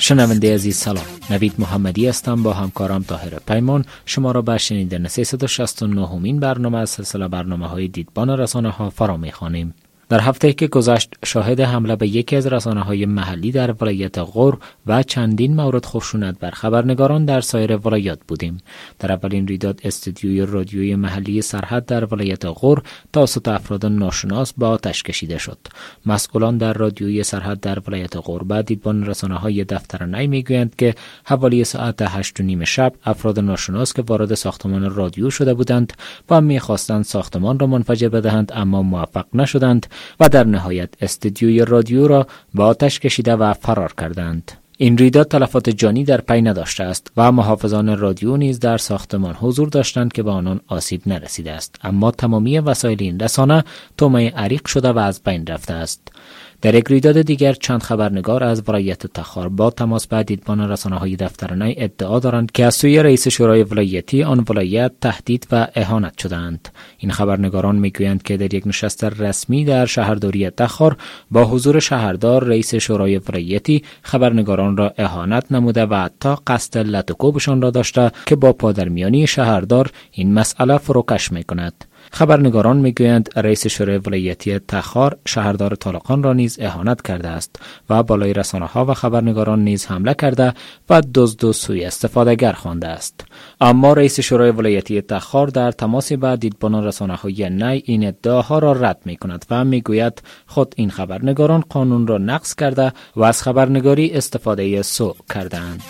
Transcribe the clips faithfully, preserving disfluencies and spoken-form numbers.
شنونده عزیز سلام، نوید محمدی هستم. با همکارم طاهر پیمان شما را به شنیدن سیصد و شصت و نهمین برنامه از سلسله برنامه‌های دیدبان رسانه‌ها فرا می‌خوانیم. در هفته که گذشت شاهد حمله به یکی از رسانه‌های محلی در ولایت غور و چندین مورد خشونت بر خبرنگاران در سایر ولایات بودیم. در اولین رویداد استودیوی رادیویی محلی سرحد در ولایت غور توسط افراد ناشناس به آتش کشیده شد. مسئولان در رادیویی سرحد در ولایت غور به دیدبان رسانه‌های دفتر نی میگویند که حوالی ساعت هشت و نیم شب افراد ناشناس که وارد ساختمان رادیو شده بودند و می‌خواستند ساختمان را منفجر بدهند اما موفق نشدند و در نهایت استودیوی رادیو را به آتش کشیده و فرار کردند. این رویداد تلفات جانی در پی نداشته است و محافظان رادیو نیز در ساختمان حضور داشتند که به آنان آسیب نرسیده است، اما تمامی وسایل این رسانه طعمه عریق شده و از بین رفته است. در یک رویداد دیگر چند خبرنگار از ولایت تخار با تماس به دیدبان رسانه‌های دفتر نی ادعا دارند که از سوی رئیس شورای ولایتی آن ولایت تهدید و اهانت شدند. این خبرنگاران میگویند که در یک نشست رسمی در شهرداری تخار با حضور شهردار رئیس شورای ولایتی خبرنگاران را اهانت نموده و حتی قصد لطوکوبشان را داشته که با پادرمیانی شهردار این مسئله فروکش میکند. خبرنگاران میگویند رئیس شورای ولایتی تخار شهردار طالقان را نیز اهانت کرده است و بالای رسانه‌ها و خبرنگاران نیز حمله کرده و دزد و سوء استفاده‌گر خوانده است. اما رئیس شورای ولایتی تخار در تماس با دیدبان رسانه‌های نی این ادعاها را رد می‌کند و میگوید خود این خبرنگاران قانون را نقض کرده و از خبرنگاری استفاده سوء کردند.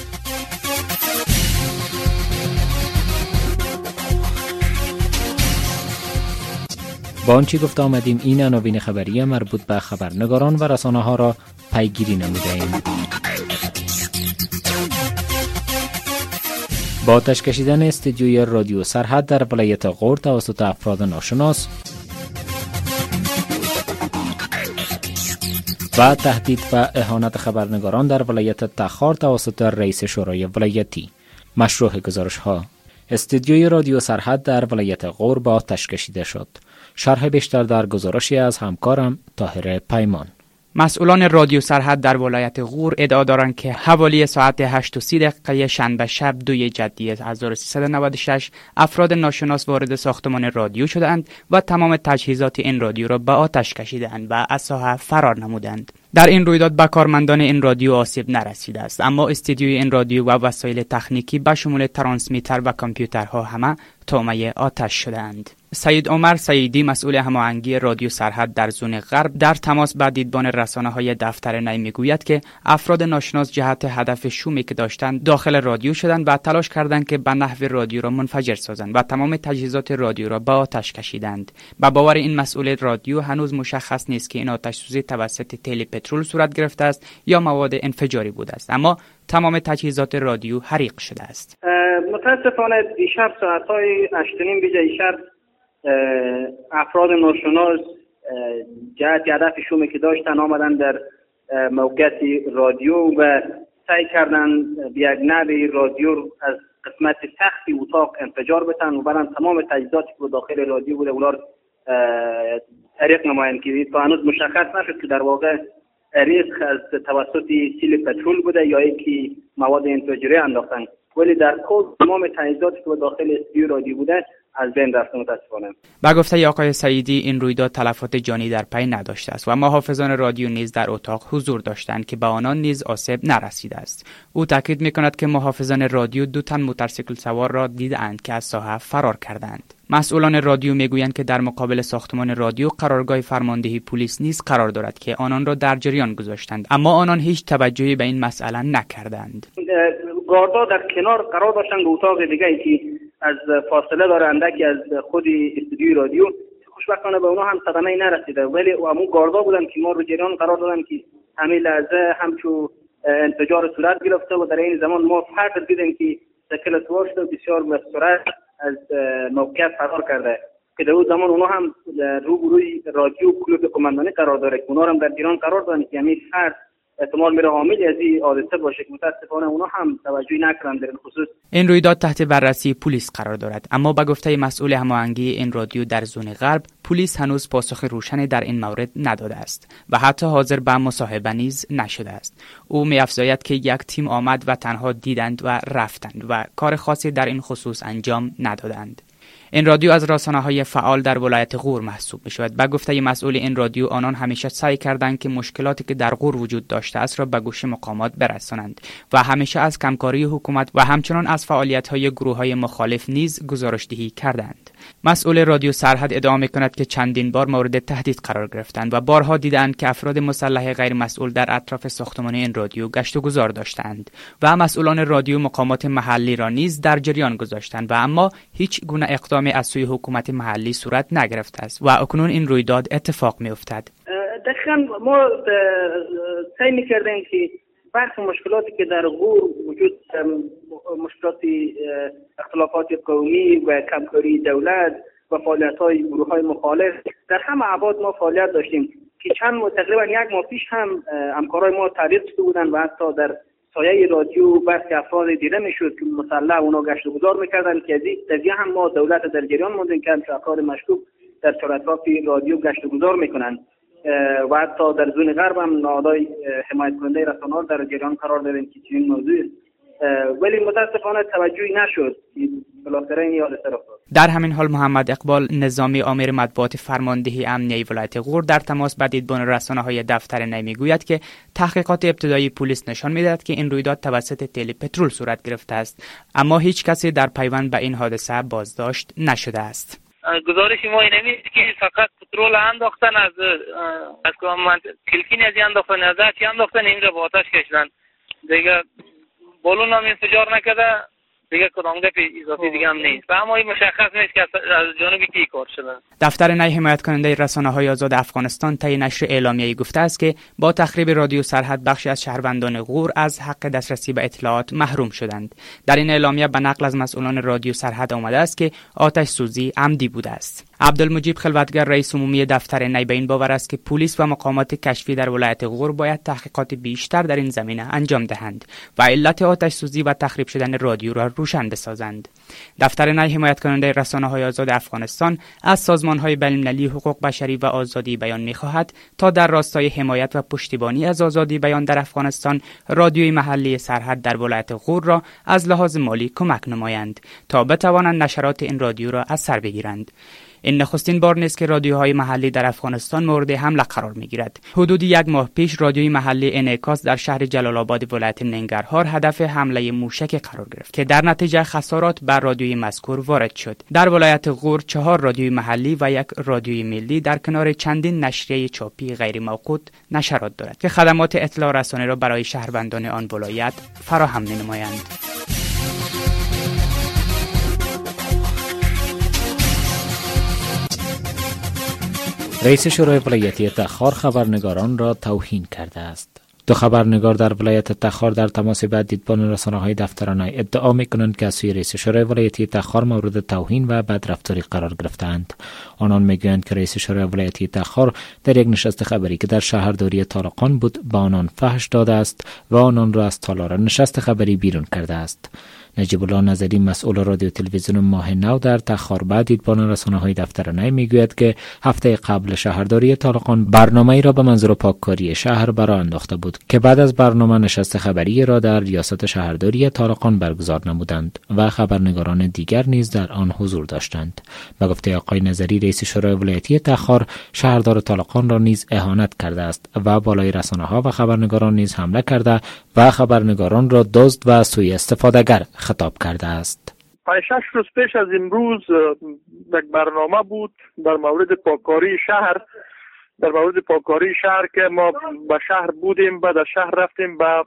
با آنچه گفته آمدیم این عناوین خبری مربوط به خبرنگاران و رسانه ها را پیگیری نموده ایم. با آتش کشیدن استودیوی رادیو سرحد در ولایت غور توسط افراد ناشناس و تهدید و اهانت خبرنگاران در ولایت تخار توسط رئیس شورای ولایتی. مشروع گزارش ها: استودیوی رادیو سرحد در ولایت غور با آتش کشیده شد. شرح بیشتر در گزارشی از همکارم طاهر پیمان. مسئولان رادیو سرحد در ولایت غور ادعا دارند که حوالی ساعت هشت و سی دقیقه شنبه شب دوی جدی هزار و سیصد و نود و شش افراد ناشناس وارد ساختمان رادیو شدند و تمام تجهیزات این رادیو را به آتش کشیدند و از ساحه فرار نمودند. در این رویداد به کارمندان این رادیو آسیب نرسیده است، اما استودیوی این رادیو و وسایل تکنیکی به شمول ترانسمیتر و کامپیوترها همه طعمه آتش شدند. سید عمر سیدی مسئول هماهنگی رادیو سرحد در زون غرب در تماس با دیدبان رسانه‌های دفتر نی میگوید که افراد ناشناس جهت هدف شومی که داشتند داخل رادیو شدند و تلاش کردند که به نحو رادیو را منفجر سازند و تمام تجهیزات رادیو را به آتش کشیدند. با باور این مسئول رادیو هنوز مشخص نیست که این آتش سوزی توسط تیل پترول صورت گرفته است یا مواد انفجاری بوده است، اما تمام تجهیزات رادیو حریق شده است. متاسفانه دیشب ساعت‌های هشت و نیم به جای شب افراد ناشناس جهت هدف شومی که داشتن آمدن در موقعیت رادیو و سعی کردن به یک نحوی رادیو از قسمت تختی اتاق انفجار بتن و بعدن تمام تجهیزاتی که داخل رادیو بوده اونها حریق نمایند که تا هنوز مشخص نشد که در واقع ریسک از توسط سیل پترول بوده یا اینکه مواد انفجاری انداختن، ولی در کل تمام تجهیزاتی که داخل استودیو رادیو بوده از بین رفته متاسفانه. با گفته آقای سیدی این رویداد تلفات جانی در پی نداشته است و محافظان رادیو نیز در اتاق حضور داشتند که به آنان نیز آسیب نرسیده است. او تاکید می‌کند که محافظان رادیو دو تن موتورسیکل سوار را دیدند که از ساحه فرار کردند. مسئولان رادیو میگویند که در مقابل ساختمان رادیو قرارگاه فرماندهی پلیس نیز قرار دارد که آنان را در جریان گذاشتند، اما آنان هیچ توجهی به این مسئله نکردند. گاردا در کنار قرار داشتند به اتاق دیگه که از فاصله داره اندکی از خود استودیوی رادیو. خوشبختانه به اونها هم صدمه نرسیده، ولی همون گاردا بودن که ما رو جریان قرار دادن که همین لحظه همچو انفجار صورت گرفته و در این زمان ما فرد دیدیم که شکل سوار شده بسیار به سرعت از موقعیت فرار کرده که در اون زمان اونها هم روبروی رادیو کلوب کماندانی قرار داره که اونها هم در جریان قرار دادن که همین فرد احتمال میره حامل از این حادثه باشه که متاسفانه اونا هم توجهی نکردن در این خصوص. این رویداد تحت بررسی پلیس قرار دارد، اما به گفته مسئول هماهنگی این رادیو در زون غرب، پلیس هنوز پاسخ روشنی در این مورد نداده است و حتی حاضر به مصاحبه نیز نشده است. او می‌افزاید که یک تیم آمد و تنها دیدند و رفتند و کار خاصی در این خصوص انجام ندادند. این رادیو از رسانه‌های فعال در ولایت غور محسوب می‌شود. به گفته مسئول این رادیو، آنان همیشه سعی کردند که مشکلاتی که در غور وجود داشته است را به گوش مقامات برسانند و همیشه از کمکاری حکومت و همچنان از فعالیت‌های گروه‌های مخالف نیز گزارش‌دهی کردند. مسئول رادیو سرحد ادعا می‌کند که چندین بار مورد تهدید قرار گرفتند و بارها دیدند که افراد مسلح غیر مسئول در اطراف ساختمان این رادیو گشت و گذار داشتند و مسئولان رادیو مقامات محلی را نیز در جریان گذاشتند و اما هیچ گونه اقدامی از سوی حکومت محلی صورت نگرفته است و اکنون این رویداد اتفاق می‌افتد. دقیقاً ما سعی می‌کردیم که برخی مشکلاتی که در غور وجود مشکلات اختلافات قومی و کمکاری دولت و فعالیت‌های گروه‌های مخالف در همه ابعاد ما فعالیت داشتیم که چند تقریبا یک ماه پیش هم همکارای ما تعریف شده بودند و حتی در سایه رادیو برخی افراد دیده میشد که مسلح اونا گشت و گذار میکردن که از این هم ما دولت در جریان موندیم که افراد مشکوک در چهارطرف رادیو گشت و گذار میکنن و حتی در زون غرب هم نهادهای حمایت کننده رسانه‌ها در جریان قرار دادیم که چنین موضوعی است، ولی متاسفانه توجهی نشد که بالاخره این حادثه رخ داد. در همین حال محمد اقبال نظامی امیر مطبوعات فرماندهی امنیه ولایت غور در تماس با دیدبان رسانه‌های دفتر نی میگوید که تحقیقات ابتدایی پلیس نشان می‌دهد که این رویداد توسط تل پترول صورت گرفته است، اما هیچ کسی در پیوند به این حادثه بازداشت نشده است. گزارش ما اینه که فقط پترول انداختن از از کامند کلکین از انداختن از چی انداختن اینجا با آتش کشیدن، دیگه بالون هم انفجار نکرده، دیگه کدام گپ اضافی دیگه هم نیست و اما این مشخص نیست که از جانب کی کار شده. دفتر نی حمایت کننده رسانه‌های آزاد افغانستان طی نشر اعلامیه‌ای گفته است که با تخریب رادیو سرحد بخشی از شهروندان غور از حق دسترسی به اطلاعات محروم شدند. در این اعلامیه به نقل از مسئولان رادیو سرحد آمده است که آتش سوزی عمدی بوده است. عبدالمجید خلوتگر رئیس عمومی دفتر نی به این باور است که پلیس و مقامات کشفی در ولایت غور باید تحقیقات بیشتر در این زمینه انجام دهند و علت آتش سوزی و تخریب شدن رادیو را روشن بسازند. دفتر نی حمایت کننده رسانه‌های آزاد افغانستان از سازمان‌های بین‌المللی حقوق بشری و آزادی بیان می‌خواهد تا در راستای حمایت و پشتیبانی از آزادی بیان در افغانستان رادیوی محلی سرحد در ولایت غور را از لحاظ مالی کمک نمایند تا بتوانند نشرات این رادیو را از سر بگیرند. این نخستین بار نیست که رادیوهای محلی در افغانستان مورد حمله قرار می‌گیرد. حدود یک ماه پیش رادیوی محلی انعکاس در شهر جلال آباد ولایت ننگرهار هدف حمله موشک قرار گرفت که در نتیجه خسارات بر رادیوی مذکور وارد شد. در ولایت غور چهار رادیوی محلی و یک رادیوی ملی در کنار چندین نشریه چاپی غیر موقوت نشرات دارد که خدمات اطلاع رسانی را برای شهروندان آن ولایت فراهم می‌نمایند. رئیس شورای ولایتی تخار خبرنگاران را توهین کرده است. دو خبرنگار در ولایت تخار در تماس با دیدبان رسانه‌های دفتر نی ادعا می‌کنند که از سوی رئیس شورای ولایتی تخار مورد توهین و بدرفتاری قرار گرفتند. آنان می‌گویند که رئیس شورای ولایتی تخار در یک نشست خبری که در شهرداری طالقان بود با آنان فحش داده است و آنان را از تالار نشست خبری بیرون کرده است. نجیب الله نظری مسئول رادیو تلویزیون ماه نو در تخار بعد دیدبان رسانه‌های دفتر نی میگوید که هفته قبل شهرداری طالقان برنامه‌ای را به منظور پاککاری شهر برآ انداخته بود که بعد از برنامه نشست خبری را در ریاست شهرداری طالقان برگزار نمودند و خبرنگاران دیگر نیز در آن حضور داشتند. به گفته آقای نظری رئیس شورای ولایتی تخار شهردار طالقان را نیز اهانت کرده است و بالای رسانه‌ها و خبرنگاران نیز حمله کرده و خبرنگاران را دزد و سوء استفاده‌گر خطاب کرده است. پنج شش روز پیش از امروز یک برنامه بود در مورد پاککاری شهر در مورد پاککاری شهر که ما به شهر بودیم، بعد از شهر رفتیم به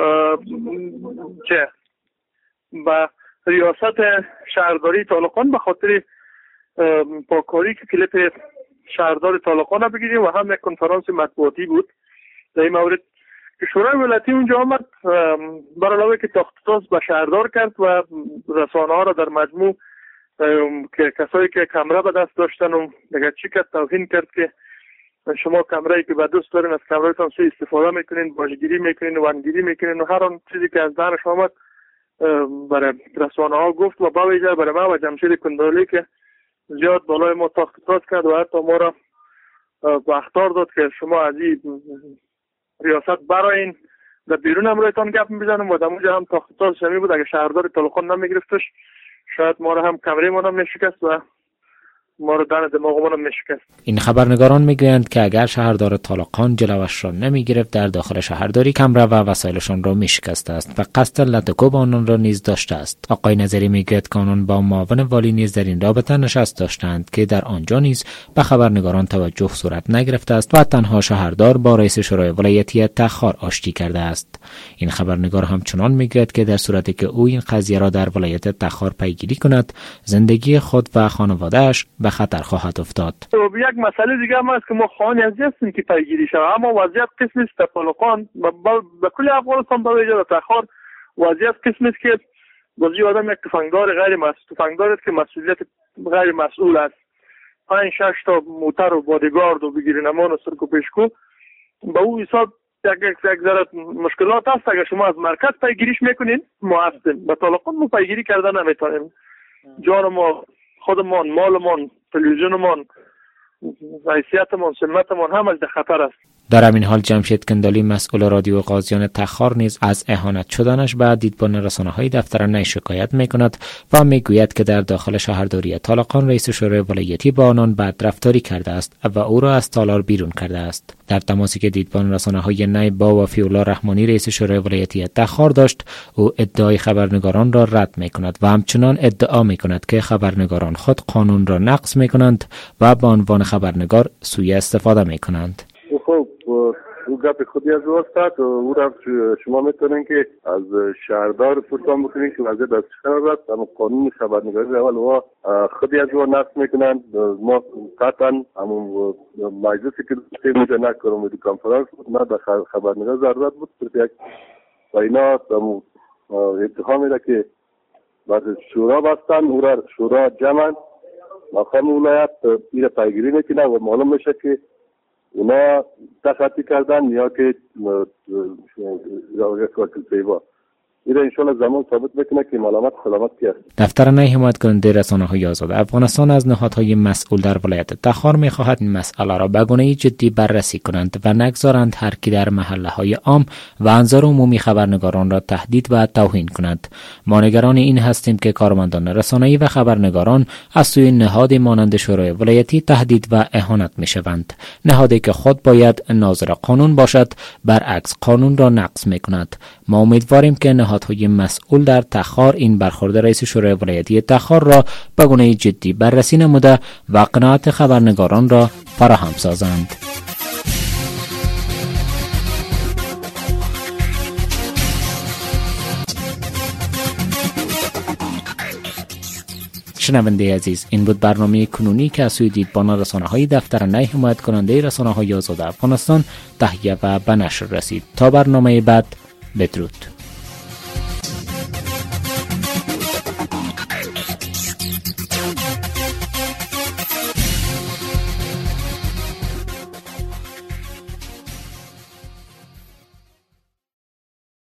چه به ریاست شهرداری طالقان به خاطر پاککاری که کلیپ شهردار طالقان بگیریم و هم یک کنفرانس مطبوعاتی بود در این مورد که شورای ولایتی اونجا آمد، بر علاوه که تاخت تاز به شهردار کرد و رسانه ها را در مجموع که کسایی که کمره به دست داشتن و دیگه چی کرد توهین کرد که شما کمره‌ای که به دوست دارین از کمرهتان سوء استفاده میکنین، باجگیری میکنین، وانگیری میکنین و هر آن چیزی که از دهنش آمد برای رسانه ها گفت و با ویژه برای ما و جمشید کندالی که زیاد بالای ما تاخت تاز کرد و حتی ما را به اخطار داد که شما از این ریاست براین در بیرون هم رایتان گپ میزنم و در اونجا هم تاخت تاز شمی بود. اگه شهردار طالقان نمیگرفتش شاید ما را هم کمره ما هم نشکست و ما رو دن دماغمون هم میشکست. این خبرنگاران میگویند که اگر شهردار طالقان جلوش را نمیگرفت در داخل شهرداری کمره و وسایلشان را میشکسته است و قصد لطکوب آنان را نیز داشته است. آقای نظری میگوید که آنان با معاون والی نیز در این رابطه نشست داشتند که در آنجا نیز به خبرنگاران توجه صورت نگرفته است و تنها شهردار با رئیس شورای ولایتی تخار آشتی کرده است. این خبرنگار همچنان میگوید که در صورتی که او این قضیه را در ولایت تخار پیگیری کند زندگی خود و خانواده‌اش به خطر خواهد افتاد. یک مسئله دیگه هم هست که ما خواهان از هستیم که پیگیری شود، اما وضعیت قسمی است در طالقان به کل افغانستان به ویژه در تخار وضعیت قسمی است که بازی آدم یک تفنگدار غیر مسئول تفنگدار است که مسئولیت غیر مسئول است. پنج شش تا موتر و بادیگارد و بگیرنمان و سرک و پیشکو به او حساب یک یک ذره مشکلات هست. اگر شما از مرکز پیگیریش میکنین ما هستیم، به طالقان ما پیگیری کردن نمیتونیم. جان ما، خودمان، مالمان، تلویزیونمان، حیثیتمان، سمتمان همش در خطر است. در همین حال جمشید کندالی مسئول رادیو قاضیان تخار نیز از اهانت شدنش به دیدبان رسانه‌های دفتر نی شکایت می‌کند و میگوید که در داخل شهرداری طالقان رئیس شورای ولایتی با آنان بدرفتاری کرده است و او را از تالار بیرون کرده است. در تماسی که دیدبان رسانه‌های نی با وفی الله رحمانی رئیس شورای ولایتی تخار داشت، او ادعای خبرنگاران را رد می‌کند و همچنان ادعا می‌کند که خبرنگاران خود قانون را نقض می‌کنند و به عنوان خبرنگار سوء استفاده می‌کنند. خب او گپ خودی از او است. او را شما میتونین که از شهردار پرسان بکنین که وضعیت از چطور است، اما قانون خبرنگاری اول و خودی از او نقض میکنند. ما قطعا همون مجلسی که داشتیم اونجا نه کمیتی کنفرانس بود نه به خبرنگار ضرورت بود یک و اینا اتهام میده که بعد شورا بستن او را شورا جمع مقام ولایت این پیگیری میکنه و معلوم میشه که اونا تخطی کردن یا که کارتل سیوا این انشالله زمان ثابت بکنه که ملامت سلامت کی است. دفتر نی حمایت کننده رسانه‌های آزاد افغانستان از نهادهای مسئول در ولایت تخار می‌خواهد این مسئله را به گونه‌ای جدی بررسی کنند و نگذارند هر کی در محله‌های عام و انظار عمومی خبرنگاران را تهدید و توهین کند. ما نگران این هستیم که کارمندان رسانه‌ای و خبرنگاران از سوی نهاد مانند شورای ولایتی تهدید و اهانت می‌شوند. نهادی که خود باید ناظر قانون باشد برعکس قانون را نقض می‌کند. ما امیدواریم که نهادهای مسئول در تخار این برخورد رئیس شورای ولایتی تخار را به گونه جدی بررسی نموده و قناعت خبرنگاران را فراهم سازند. شنونده عزیز، این بود برنامه کنونی که از سوی دیدبان رسانه‌های دفتر نی حمایت کننده رسانه‌های آزاد افغانستان تهیه و به نشر رسید. تا برنامه بعد، بدرود.